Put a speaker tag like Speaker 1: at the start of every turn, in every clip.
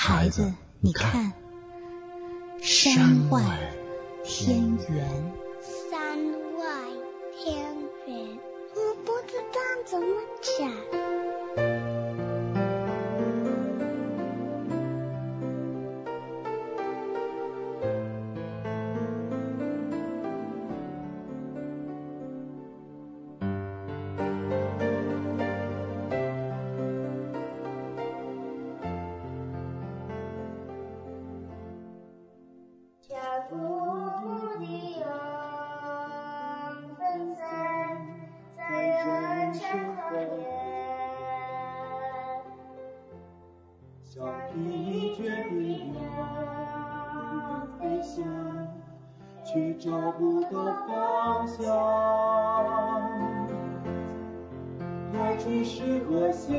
Speaker 1: 孩子，你看，山外天圆。
Speaker 2: 山外天圆，我不知道怎么讲。
Speaker 3: 却找不到方向，来去是何心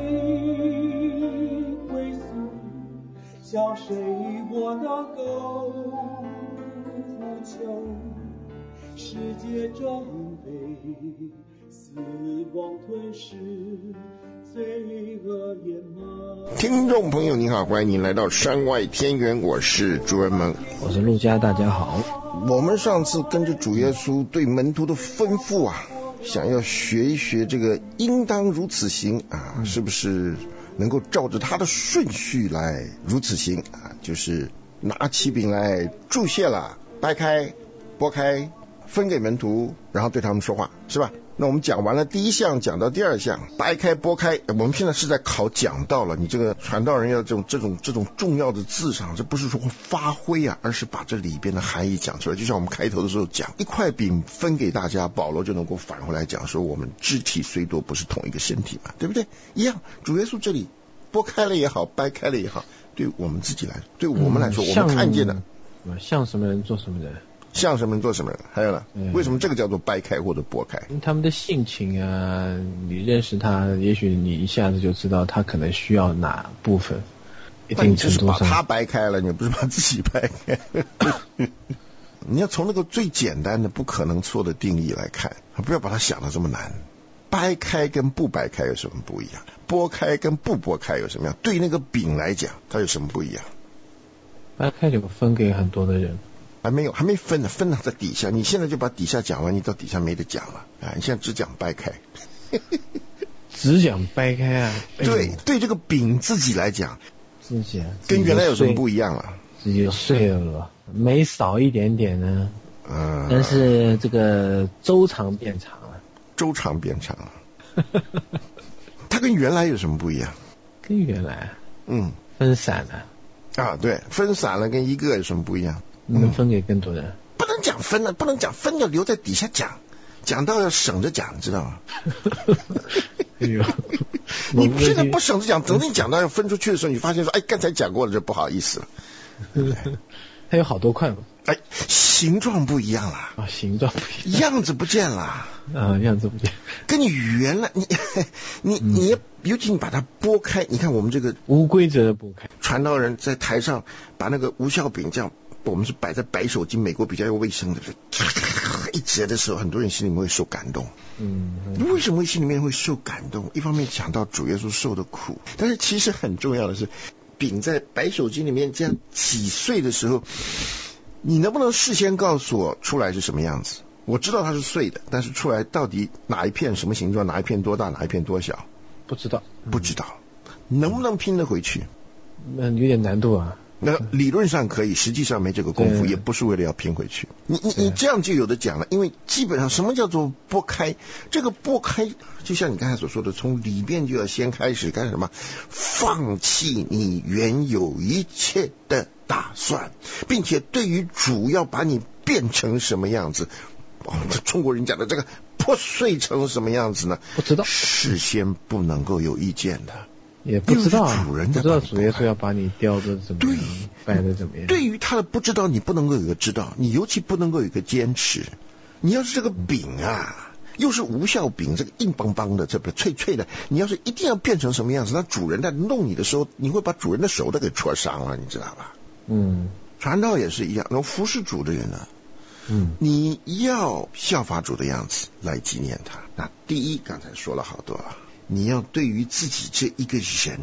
Speaker 3: 归宿，向谁我能够呼求？世界正被死亡吞噬，罪恶淹没。
Speaker 4: 听众朋友您好，欢迎您来到山外天圆，我是朱文萌，
Speaker 5: 我是陆家，大家好。
Speaker 4: 我们上次跟着主耶稣对门徒的吩咐啊，想要学一学这个应当如此行啊，是不是能够照着他的顺序来如此行啊？就是拿起饼来祝谢了，掰开剥开分给门徒，然后对他们说话，是吧？那我们讲完了第一项，讲到第二项，掰开剥开。我们现在是在考讲道了，你这个传道人要这种重要的字上，这不是说发挥啊，而是把这里边的含义讲出来。就像我们开头的时候讲，一块饼分给大家，保罗就能够返回来讲说，我们肢体虽多，不是同一个身体嘛，对不对？一样，主耶稣这里剥开了也好，掰开了也好，对我们自己来，对我们来说，我们看见的，
Speaker 5: 像什么人做什么人。
Speaker 4: 像什么人做什么人，还有呢？为什么这个叫做掰开或者剥开？
Speaker 5: 他们的性情啊，你认识他，也许你一下子就知道他可能需要哪部分。一定程度上，
Speaker 4: 你只是把他掰开了，你不是把自己掰开。你要从那个最简单的、不可能错的定义来看，不要把它想得这么难。掰开跟不掰开有什么不一样？剥开跟不剥开有什么样？对那个饼来讲，它有什么不一样？
Speaker 5: 掰开就分给很多的人。
Speaker 4: 还没分呢，分了在底下。你现在就把底下讲完，你到底下没得讲了啊！你现在只讲掰开，
Speaker 5: 只讲掰开啊。
Speaker 4: 对，这个饼自己来讲，
Speaker 5: 自己啊，
Speaker 4: 跟原来有什么不一样了？
Speaker 5: 自己碎了，每少一点点呢。但是这个周长变长了。
Speaker 4: 周长变长了。它跟原来有什么不一样？
Speaker 5: 跟原来分散了
Speaker 4: 啊，对，分散了跟一个有什么不一样？
Speaker 5: 能分给更多人。
Speaker 4: 不能讲分了，不能讲分，要留在底下讲，讲到要省着讲，知道吗？
Speaker 5: 哎呦，
Speaker 4: 你现在不省着讲，等你讲到要分出去的时候，你发现说，哎，刚才讲过了，就不好意思了。
Speaker 5: 它有好多块嘛。
Speaker 4: 哎，形状不一样了
Speaker 5: 啊，形状不一样，
Speaker 4: 样子不见了
Speaker 5: 啊，样子不见，
Speaker 4: 跟你原来你尤其你把它剥开，你看我们这个
Speaker 5: 无规则的剥开，传
Speaker 4: 道人在台上把那个无酵饼这样，我们是摆在白手巾，美国比较有卫生的，一折的时候，很多人心里面会受感动。为什么心里面会受感动？一方面讲到主耶稣受的苦，但是其实很重要的是，饼在白手巾里面这样挤碎的时候，你能不能事先告诉我出来是什么样子？我知道它是碎的，但是出来到底哪一片什么形状，哪一片多大，哪一片多小，
Speaker 5: 不知道，
Speaker 4: 能不能拼得回去？
Speaker 5: 有点难度啊。
Speaker 4: 那理论上可以，实际上没这个功夫，也不是为了要拼回去。你这样就有的讲了，因为基本上什么叫做剥开？这个剥开，就像你刚才所说的，从里面就要先开始干什么？放弃你原有一切的打算，并且对于主要把你变成什么样子，中国人讲的这个破碎成什么样子呢？
Speaker 5: 不知道，
Speaker 4: 事先不能够有意见的。
Speaker 5: 也不知道
Speaker 4: 主人
Speaker 5: 不知道主耶稣要把你雕的怎么样，摆的怎么样。
Speaker 4: 对于他的不知道，你不能够有一个知道，你尤其不能够有一个坚持。你要是这个饼啊，又是无效饼，这个硬邦邦的，这个脆脆的，你要是一定要变成什么样子，那主人在弄你的时候，你会把主人的手都给戳伤了，你知道吧？传道也是一样，然后服侍主的人呢，你要效法主的样子来纪念他。那第一，刚才说了好多啊。你要对于自己这一个人啊，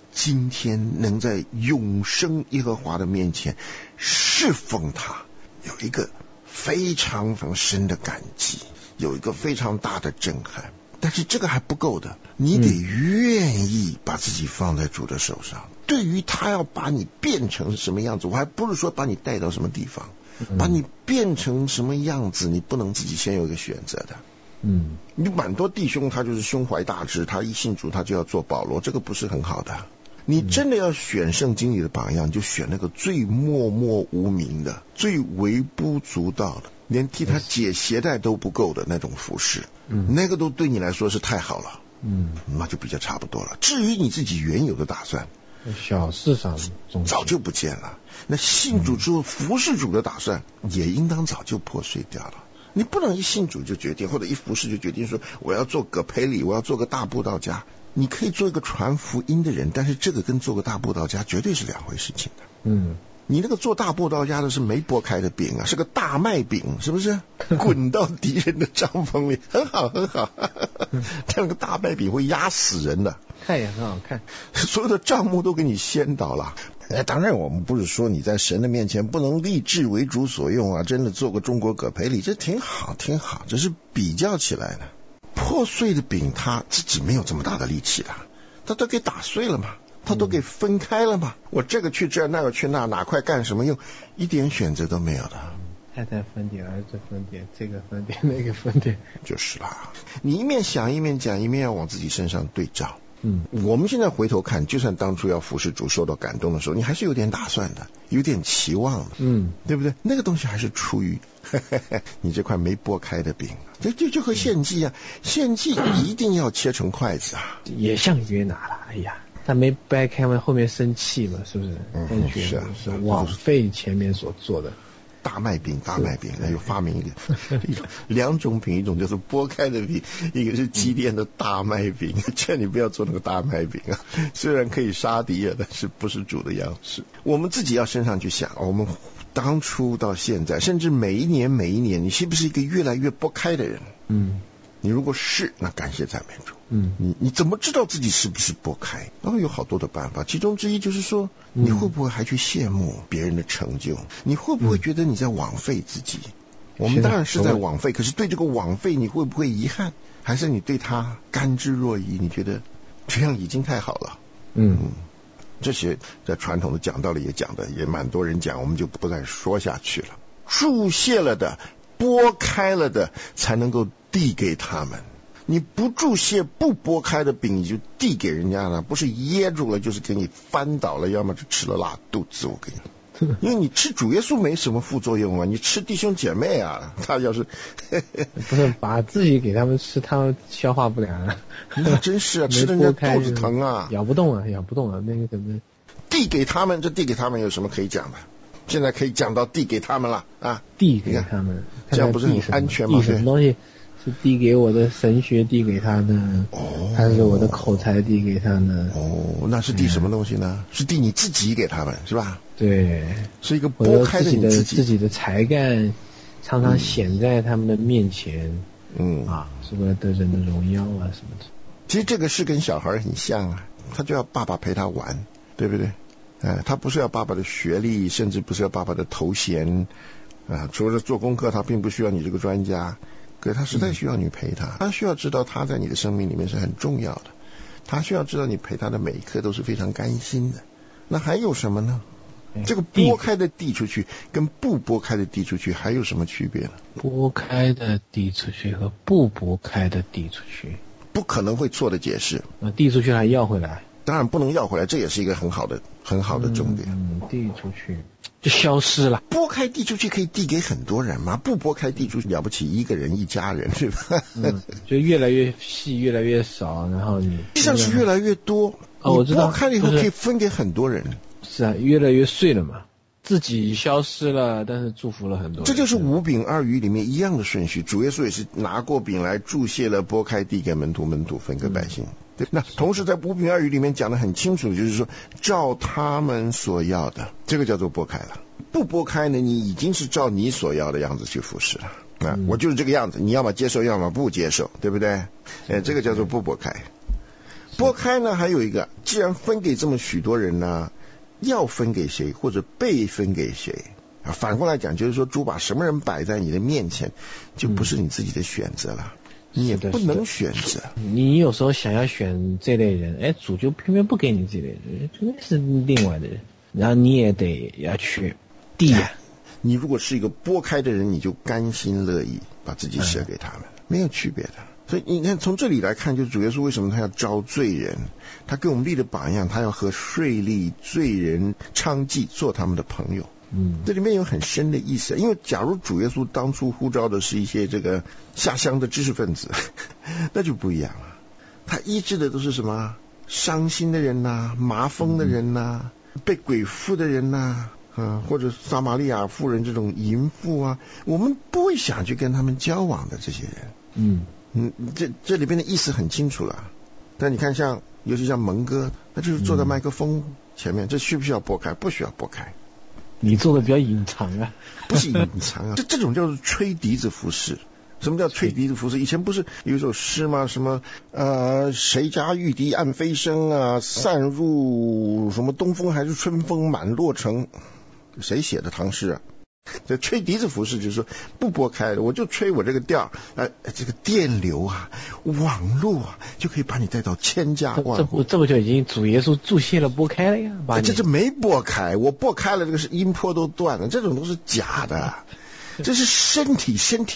Speaker 4: 今天能在永生耶和华的面前侍奉他，有一个非常非常深的感激，有一个非常大的震撼。但是这个还不够的，你得愿意把自己放在主的手上。对于他要把你变成什么样子，我还不是说把你带到什么地方，把你变成什么样子，你不能自己先有一个选择的。你蛮多弟兄他就是胸怀大志，他一信主他就要做保罗，这个不是很好的。你真的要选圣经里的榜样，就选那个最默默无名的，最微不足道的，连替他解鞋带都不够的那种服侍，那个都对你来说是太好了，那就比较差不多了。至于你自己原有的打算，
Speaker 5: 小事上
Speaker 4: 早就不见了。那信主之后服侍主的打算也应当早就破碎掉了。你不能一信主就决定，或者一服侍就决定说我要做葛培理，我要做个大布道家。你可以做一个传福音的人，但是这个跟做个大布道家绝对是两回事情的。你那个做大布道家的是没剥开的饼啊，是个大麦饼，是不是？滚到敌人的帐篷里，很好很好。但那个大麦饼会压死人的，
Speaker 5: 看也很好看，
Speaker 4: 所有的帐幕都给你掀倒了。当然我们不是说你在神的面前不能立志为主所用啊，真的做个中国葛培理，这挺好挺好，只是比较起来呢，破碎的饼他自己没有这么大的力气的，他都给打碎了嘛，他都给分开了嘛。我这个去这，那个去那，哪块干什么用，一点选择都没有的。
Speaker 5: 太太分点，儿子分点，这个分点，那个分点，
Speaker 4: 就是啦。你一面想一面讲，一面要往自己身上对照。我们现在回头看，就算当初要服侍主受到感动的时候，你还是有点打算的，有点期望的，对不对？那个东西还是出于你这块没剥开的饼，就和献祭啊，献祭一定要切成筷子啊，
Speaker 5: 也像约拿了。哎呀，他没掰开完，后面生气嘛，是不是？
Speaker 4: 是啊，
Speaker 5: 是枉费前面所做的。
Speaker 4: 大麦饼，那又发明一个两种饼，一种就是剥开的饼，一个是祭奠的大麦饼。劝你不要做那个大麦饼啊，虽然可以杀敌啊，但是不是主的样式。我们自己要身上去想，我们当初到现在，甚至每一年，你是不是一个越来越剥开的人？你如果是，那感谢赞美主。你怎么知道自己是不是剥开？有好多的办法，其中之一就是说，你会不会还去羡慕别人的成就？你会不会觉得你在枉费自己？我们当然是在枉费，可是对这个枉费你会不会遗憾？还是你对他甘之若饴？你觉得这样已经太好了？这些在传统的讲道里也讲的也蛮多人讲，我们就不再说下去了。注谢了的，剥开了的，才能够递给他们。你不注谢不剥开的饼，你就递给人家了，不是噎住了，就是给你翻倒了，要么就吃了拉肚子。我跟你，因为你吃主耶稣没什么副作用啊，你吃弟兄姐妹啊，他要是
Speaker 5: 不是把自己给他们吃，他们消化不良啊。
Speaker 4: 那真是啊，吃的人家肚子疼啊，
Speaker 5: 咬不动啊，那个怎么
Speaker 4: 递给他们？这递给他们有什么可以讲的？现在可以讲到递给他们了啊！
Speaker 5: 递给他们，
Speaker 4: 这样不是很安全吗？
Speaker 5: 递什么东西？是递给我的神学递给他呢？还是我的口才递给他呢？
Speaker 4: 那是递什么东西呢？是递你自己给他们，是吧？
Speaker 5: 对，
Speaker 4: 是一个剥开的你
Speaker 5: 自己的才干，常常显在他们的面前。是为了得人的荣耀啊什么的。
Speaker 4: 其实这个是跟小孩很像啊，他就要爸爸陪他玩，对不对？他不是要爸爸的学历，甚至不是要爸爸的头衔啊。除了做功课，他并不需要你这个专家，可是他实在需要你陪他。他需要知道他在你的生命里面是很重要的，他需要知道你陪他的每一刻都是非常甘心的。那还有什么呢？这个剥开的递出去跟不剥开的递出去还有什么区别呢？
Speaker 5: 剥开的递出去和不剥开的递出去，
Speaker 4: 不可能会错的解释。
Speaker 5: 递出去还要回来？
Speaker 4: 当然不能要回来，这也是一个很好的重点。
Speaker 5: 递出去就消失了。
Speaker 4: 剥开递出去可以递给很多人嘛，不剥开递出去了不起一个人一家人，是吧？
Speaker 5: 就越来越细，越来越少，然后你
Speaker 4: 实际上是越来越多。
Speaker 5: 我知道，
Speaker 4: 剥开了以后可以分给很多人。
Speaker 5: 是啊，越来越碎了嘛，自己消失了，但是祝福了很多人。
Speaker 4: 这就是五饼二鱼里面一样的顺序。主耶稣也是拿过饼来注谢了，剥开递给门徒，门徒分给百姓。对，那同时在五饼二鱼里面讲得很清楚，就是说照他们所要的，这个叫做剥开了。不剥开呢，你已经是照你所要的样子去服侍了。我就是这个样子，你要么接受，要么不接受，对不对？这个叫做不剥开。 拨开呢，还有一个，既然分给这么许多人呢，要分给谁或者被分给谁啊？反过来讲，就是说主把什么人摆在你的面前，就不是你自己的选择了，你也不能选择。
Speaker 5: 你有时候想要选这类人，主就偏偏不给你这类人，真的是另外的人，然后你也得要去递呀。
Speaker 4: 你如果是一个拨开的人，你就甘心乐意把自己舍给他们，没有区别的。所以你看，从这里来看，就是主耶稣为什么他要招罪人，他给我们立的榜样，他要和税吏、罪人、娼妓做他们的朋友。这里面有很深的意思。因为假如主耶稣当初呼召的是一些这个下乡的知识分子，那就不一样了。他医治的都是什么？伤心的人呐，麻风的人呐，被鬼附的人呐，或者撒玛利亚妇人这种淫妇啊，我们不会想去跟他们交往的这些人。这里边的意思很清楚了。但你看尤其像蒙哥，他就是坐在麦克风前面，这需不需要拨开？不需要拨开。
Speaker 5: 你做的比较隐藏啊。
Speaker 4: 不是隐藏啊，这种叫做吹笛子服侍。什么叫吹笛子服侍？以前不是有一首诗吗？什么谁家玉笛暗飞声啊，散入什么东风还是春风满洛城？谁写的唐诗啊？这吹笛子服侍就是说不拨开的，我就吹我这个调，这个电流啊，网络啊，就可以把你带到千家万户。
Speaker 5: 这不就已经主耶稣注谢了拨开了呀？
Speaker 4: 这没拨开，我拨开了，这个是音波都断了，这种都是假的。这是身体，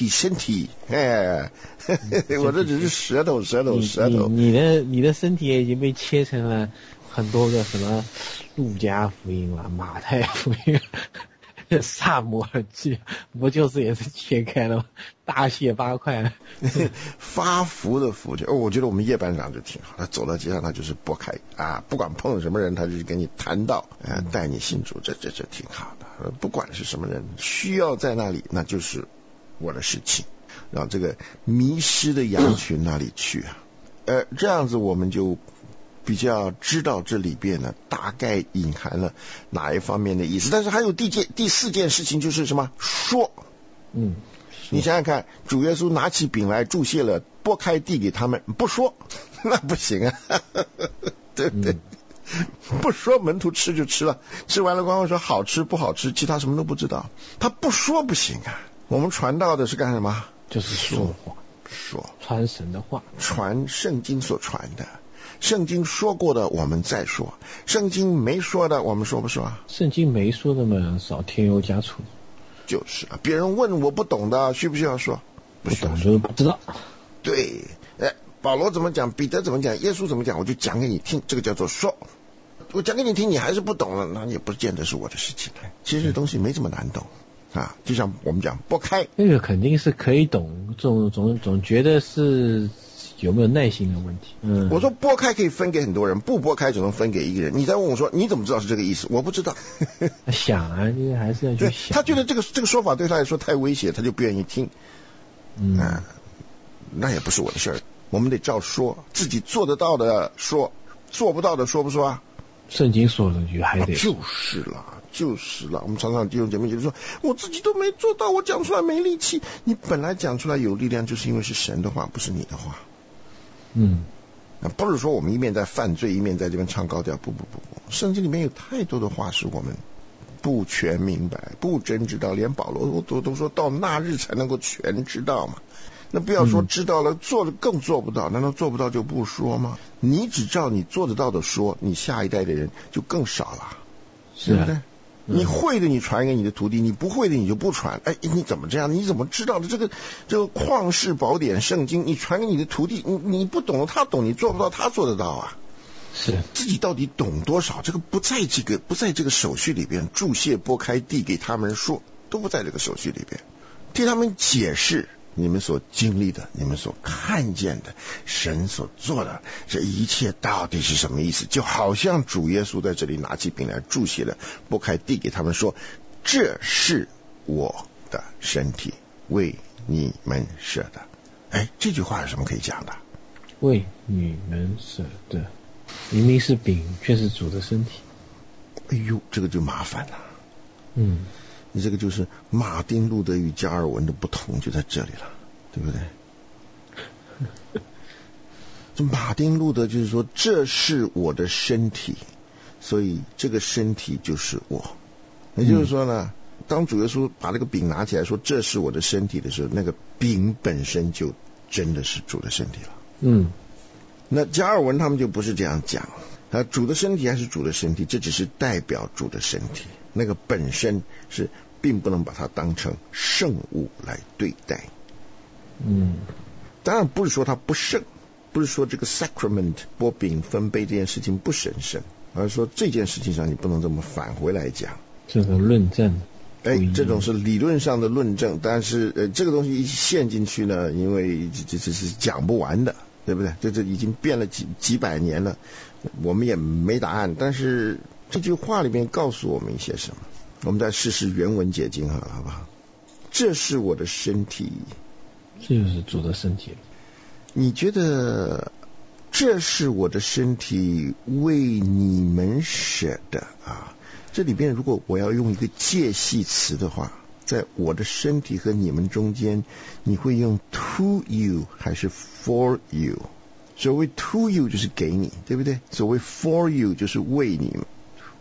Speaker 4: 我这只是舌头。
Speaker 5: 你的身体也已经被切成了很多个什么路加福音了、马太福音、萨摩尔记，不就是也是切开了吗？大卸八块。
Speaker 4: 发福的福我觉得我们叶班长就挺好，他走到街上他就是拨开啊，不管碰什么人，他就跟你谈道，带你信主，这挺好的。不管是什么人需要在那里，那就是我的事情，让这个迷失的羊群那里去啊。这样子我们就比较知道这里边呢大概隐含了哪一方面的意思。但是还有第四件事情，就是什么？说。你想想看，主耶稣拿起饼来祝谢了，拨开递给他们，不说那不行啊。对不对？不说门徒吃就吃了，吃完了光会说好吃不好吃，其他什么都不知道。他不说不行啊。我们传道的是干什么？
Speaker 5: 就是说话，传神的话，
Speaker 4: 传圣经所传的。圣经说过的我们再说，圣经没说的我们说不说啊？
Speaker 5: 圣经没说的嘛，少添油加醋。
Speaker 4: 就是啊，别人问我不懂的，需不需要说？
Speaker 5: 不懂就不知道。
Speaker 4: 对，保罗怎么讲，彼得怎么讲，耶稣怎么讲，我就讲给你听，这个叫做说。我讲给你听，你还是不懂了，那也不见得是我的事情。其实这东西没这么难懂啊，就像我们讲拨开，
Speaker 5: 那个肯定是可以懂，总觉得是有没有耐心的问题。
Speaker 4: 我说拨开可以分给很多人，不拨开只能分给一个人。你再问我说你怎么知道是这个意思？我不知道。
Speaker 5: 想啊，你还是要去想。
Speaker 4: 他觉得这个说法对他来说太危险，他就不愿意听。那也不是我的事儿，我们得照说，自己做得到的说，做不到的说不说啊？
Speaker 5: 圣经说了句还得
Speaker 4: 就是了。我们常常弟兄姐妹就是说，我自己都没做到，我讲出来没力气。你本来讲出来有力量，就是因为是神的话，不是你的话。不是说我们一面在犯罪，一面在这边唱高调，不，圣经里面有太多的话是我们不全明白，不真知道，连保罗都说到那日才能够全知道嘛。那不要说知道了，做的更做不到，难道做不到就不说吗？你只照你做得到的说，你下一代的人就更少了，对不对？你会的你传给你的徒弟，你不会的你就不传。你怎么这样？你怎么知道的这个旷世宝典圣经？你传给你的徒弟，你不懂他懂，你做不到他做得到啊。
Speaker 5: 是
Speaker 4: 自己到底懂多少？这个不在这个手续里边，注谢拨开递给他们说，都不在这个手续里边，替他们解释你们所经历的，你们所看见的，神所做的这一切到底是什么意思？就好像主耶稣在这里拿起饼来注谢了，拨开递给他们说，这是我的身体，为你们舍的。这句话有什么可以讲的？
Speaker 5: 为你们舍的，明明是饼，却是主的身体。
Speaker 4: 这个就麻烦了。你这个就是马丁路德与加尔文的不同，就在这里了，对不对？ 这马丁路德就是说，这是我的身体，所以这个身体就是我。也就是说呢，当主耶稣把那个饼拿起来说这是我的身体的时候，那个饼本身就真的是主的身体了。那加尔文他们就不是这样讲，主的身体还是主的身体，这只是代表主的身体，那个本身是并不能把它当成圣物来对待。当然不是说它不圣，不是说这个 sacrament 拨饼分杯这件事情不神圣，而是说这件事情上你不能这么返回来讲。
Speaker 5: 这个论证，
Speaker 4: 这种是理论上的论证，但是这个东西一陷进去呢，因为这是讲不完的，对不对？这已经变了几百年了，我们也没答案。但是这句话里面告诉我们一些什么？我们再试试原文解经好了，好不好？这是我的身体，
Speaker 5: 这就是主的身体。
Speaker 4: 你觉得这是我的身体为你们舍的啊？这里边如果我要用一个介系词的话，在我的身体和你们中间，你会用 to you 还是 for you？ 所谓 to you 就是给你，对不对？所谓 for you 就是为你们。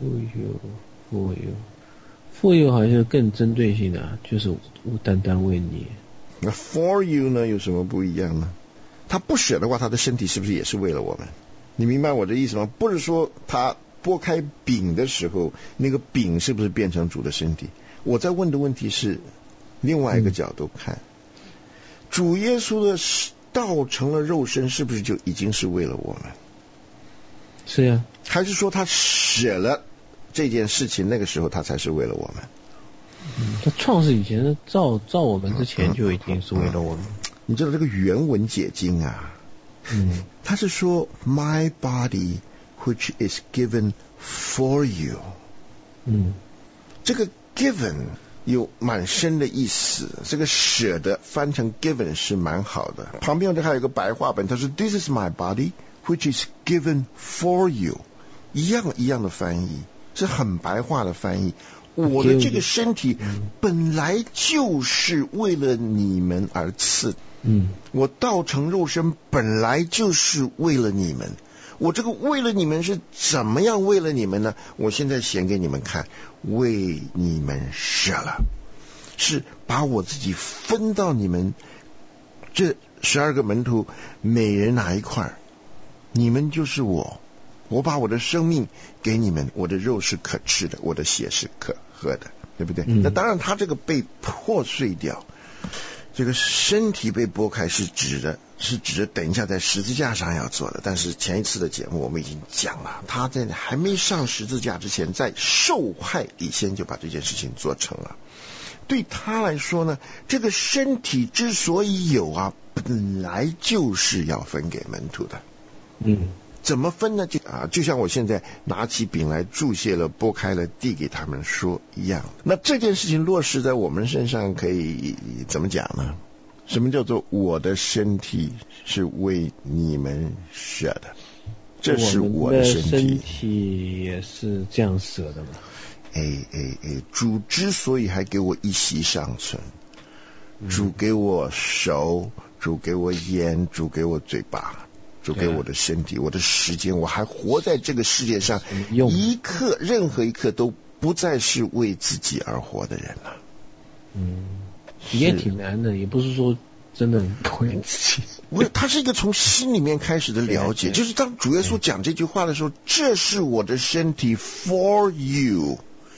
Speaker 5: for you 好像是更针对性的，就是单单为你。
Speaker 4: 那 for you 呢有什么不一样呢？他不舍的话，他的身体是不是也是为了我们？你明白我的意思吗？不是说他拨开饼的时候，那个饼是不是变成主的身体？我在问的问题是另外一个角度看，主耶稣的道成了肉身，是不是就已经是为了我们？
Speaker 5: 是呀。
Speaker 4: 还是说他舍了这件事情，那个时候他才是为了我们？
Speaker 5: 他创世以前造我们之前就已经是为了我们。
Speaker 4: 你知道这个原文解经啊，他是说 My body which is given for you。这个 given 有蛮深的意思，这个舍的翻成 given 是蛮好的。旁边这还有一个白话本，他说 This is my body which is given for you， 一样的翻译，是很白话的翻译。我的这个身体本来就是为了你们而赐，我道成肉身本来就是为了你们。我这个为了你们是怎么样为了你们呢？我现在显给你们看，为你们舍了，是把我自己分到你们这12个门徒每人拿一块，你们就是我把我的生命给你们，我的肉是可吃的，我的血是可喝的，对不对？那当然他这个被破碎掉，这个身体被剥开是指的等一下在十字架上要做的。但是前一次的节目我们已经讲了，他在还没上十字架之前，在受害以前就把这件事情做成了。对他来说呢，这个身体之所以有啊，本来就是要分给门徒的。怎么分呢？就像我现在拿起饼来注谢了，剥开了递给他们说一样。那这件事情落实在我们身上可以怎么讲呢？什么叫做我的身体是为你们舍的？这是我的身体。
Speaker 5: 身体也是这样舍的吗？
Speaker 4: 主之所以还给我一息尚存，主给我手，主给我眼，主给我嘴巴，主给我的身体，我的时间，我还活在这个世界上，一刻任何一刻都不再是为自己而活的人了。
Speaker 5: 也挺难的，也不是说真的不为自己。
Speaker 4: 他是一个从心里面开始的了解，就是当主耶稣讲这句话的时候，这是我的身体 for you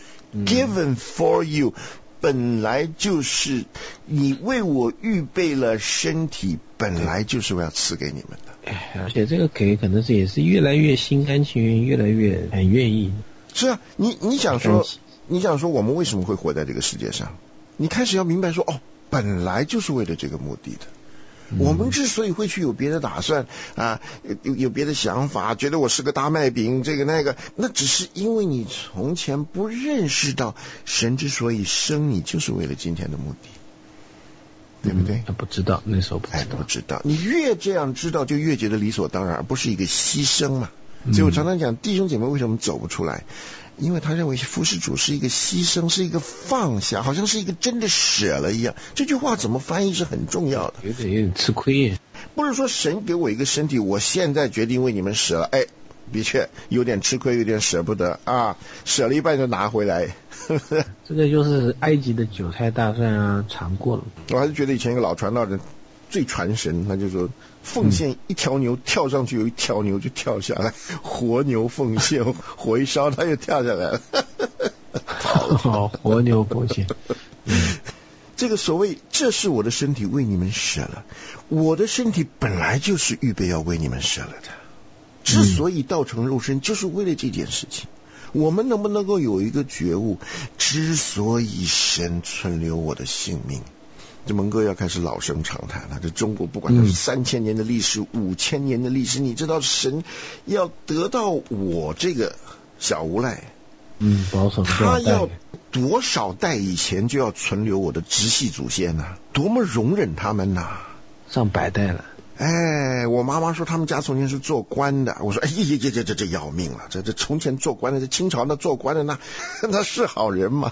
Speaker 4: given for you，本来就是你为我预备了身体，本来就是我要赐给你们的。
Speaker 5: 而且这个给可能是也是越来越心甘情愿，越来越很愿意。
Speaker 4: 是啊，你想说我们为什么会活在这个世界上？你开始要明白说，本来就是为了这个目的的。我们之所以会去有别的打算啊，有别的想法，觉得我是个大麦饼，这个那个，那只是因为你从前不认识到神之所以生你，就是为了今天的目的，对不对？
Speaker 5: 不知道，那时候不
Speaker 4: 知道。你越这样知道，就越觉得理所当然，而不是一个牺牲嘛。所以我常常讲，弟兄姐妹为什么走不出来？因为他认为服侍主是一个牺牲，是一个放下，好像是一个真的舍了一样。这句话怎么翻译是很重要的。
Speaker 5: 有点吃亏耶。
Speaker 4: 不是说神给我一个身体，我现在决定为你们舍了，哎，的确有点吃亏，有点舍不得啊，舍了一半就拿回来。
Speaker 5: 这个就是埃及的韭菜大战啊，尝过了。
Speaker 4: 我还是觉得以前一个老传道人最传神，他就说奉献一条牛，跳上去有一条牛就跳下来，活牛奉献，火一烧它又跳下来了。
Speaker 5: 好，活牛奉献。
Speaker 4: 这个所谓这是我的身体为你们舍了，我的身体本来就是预备要为你们舍了的，之所以道成肉身就是为了这件事情。我们能不能够有一个觉悟，之所以神存留我的性命，这蒙哥要开始老生常谈了。这中国不管它是3000年的历史，5000年的历史，你知道神要得到我这个小无赖，
Speaker 5: 保守
Speaker 4: 他要多少代以前就要存留我的直系祖先呢？多么容忍他们呐！
Speaker 5: 上百代了。
Speaker 4: 哎，我妈妈说他们家从前是做官的，我说哎呀，这要命了，这从前做官的，这清朝那做官的那是好人吗？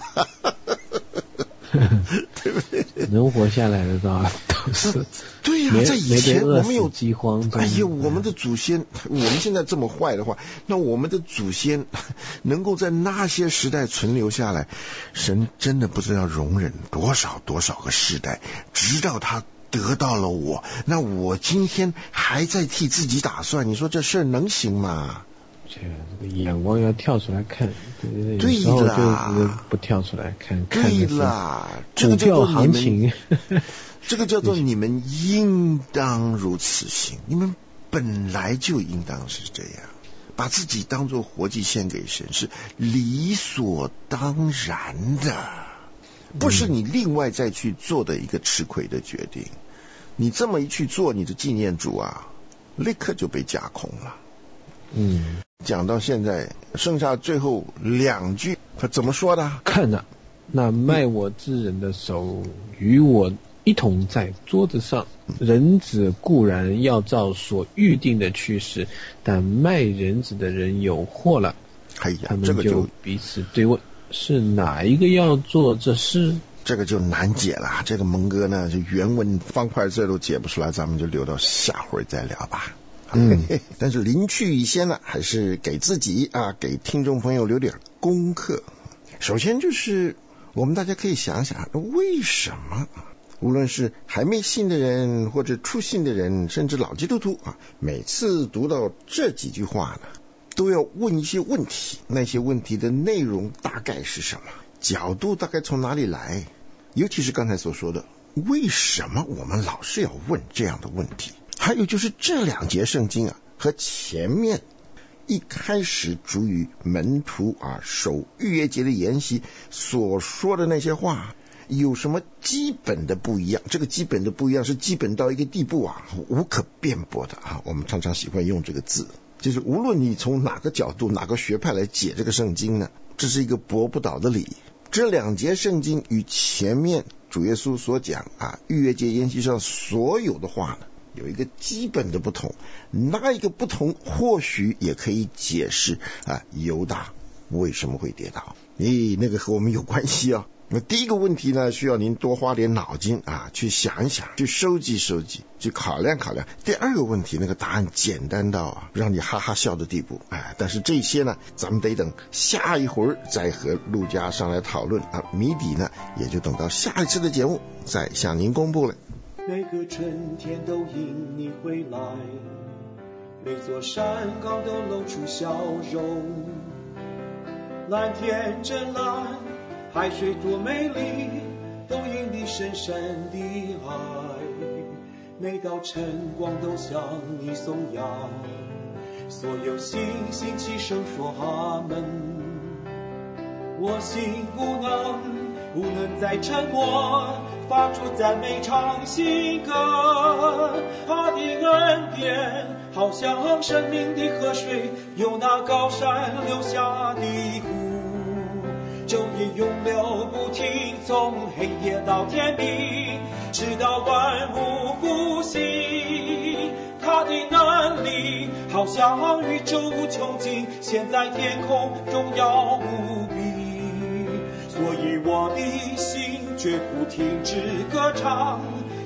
Speaker 4: 对不对？
Speaker 5: 能活下来的都是。
Speaker 4: 对呀，在以前我们有
Speaker 5: 饥荒。
Speaker 4: 哎呦，我们的祖先，我们现在这么坏的话，那我们的祖先能够在那些时代存留下来，神真的不知道容忍多少个世代，直到他得到了我，那我今天还在替自己打算，你说这事儿能行吗？
Speaker 5: 这个眼光要跳出来看，
Speaker 4: 对啦，
Speaker 5: 就不跳出来看。
Speaker 4: 对啦，这个叫做行情，这个叫做你们应当如此行，你们本来就应当是这样，把自己当作活祭献给神是理所当然的，不是你另外再去做的一个吃亏的决定。你这么一去做，你的纪念主啊，立刻就被架空了。讲到现在，剩下最后2句，他怎么说的？
Speaker 5: 看着那卖我之人的手与我一同在桌子上，人子固然要照所预定的去世，但卖人子的人有祸了。
Speaker 4: 哎呀，
Speaker 5: 他们就彼此对问，是哪一个要做这事？
Speaker 4: 这个就难解了。这个蒙哥呢，就原文方块字都解不出来，咱们就留到下回再聊吧。但是临去以前呢，还是给自己给听众朋友留点功课。首先就是我们大家可以想想，为什么无论是还没信的人，或者初信的人，甚至老基督徒每次读到这几句话呢，都要问一些问题，那些问题的内容大概是什么，角度大概从哪里来，尤其是刚才所说的，为什么我们老是要问这样的问题。还有就是这2节圣经和前面一开始主与门徒守逾越节的筵席所说的那些话有什么基本的不一样？这个基本的不一样是基本到一个地步无可辩驳的我们常常喜欢用这个字，就是无论你从哪个角度哪个学派来解这个圣经呢，这是一个驳不倒的理。这2节圣经与前面主耶稣所讲逾越节筵席上所有的话呢，有一个基本的不同，那一个不同或许也可以解释犹大为什么会跌倒。那个和我们有关系那第一个问题呢，需要您多花点脑筋去想一想，去收集，去考量。第二个问题，那个答案简单到让你哈哈笑的地步但是这些呢，咱们得等下一回再和陆家上来讨论谜底呢，也就等到下一次的节目再向您公布了。
Speaker 3: 每个春天都因你回来，每座山岗都露出笑容，蓝天真蓝，海水多美丽，都因你深深的爱。每道晨光都向你颂扬，所有星星齐声说阿门。我心不能再沉默，发出赞美唱新歌。他的恩典好像生命的河水，由那高山流下的湖，昼夜永流不停，从黑夜到天明，直到万物复兴。他的能力好像宇宙穷尽，现在天空荣耀无比。所以我的心绝不停止歌唱，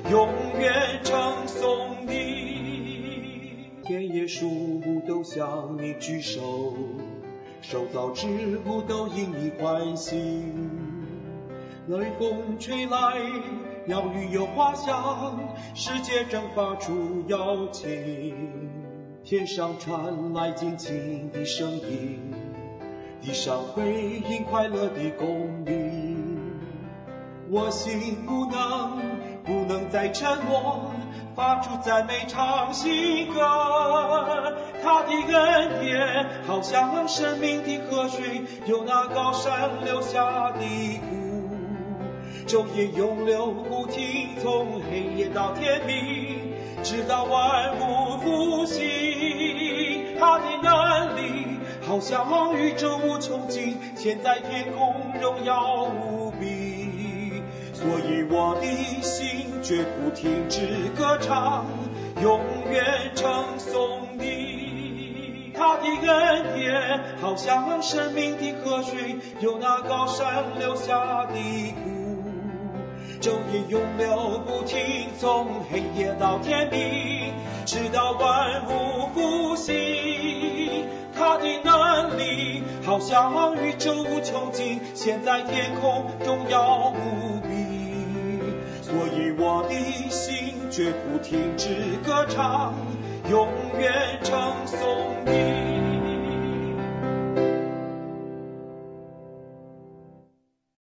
Speaker 3: 永远称颂你。田野树木都向你举手，受造之物都因你欢喜。雷风吹来，鸟语有花香，世界正发出邀请。天上传来尽情的声音，地上回应快乐的公鸣。我心不能再沉默，发出赞美唱新歌。他的恩典好像生命的河水，由那高山流下的谷，昼夜永流不停，从黑夜到天明，直到万物复兴。他的能力好像宇宙无穷尽，现在天空荣耀无比，所以我的心绝不停止歌唱，永远称颂你。他的恩典好像生命的河水，由那高山流下的谷，昼夜永流不停，从黑夜到天明，直到万物复兴。他的能力好像宇宙无穷尽，现在天空荣耀无比，所以我的心绝不停止歌唱，永远称颂你。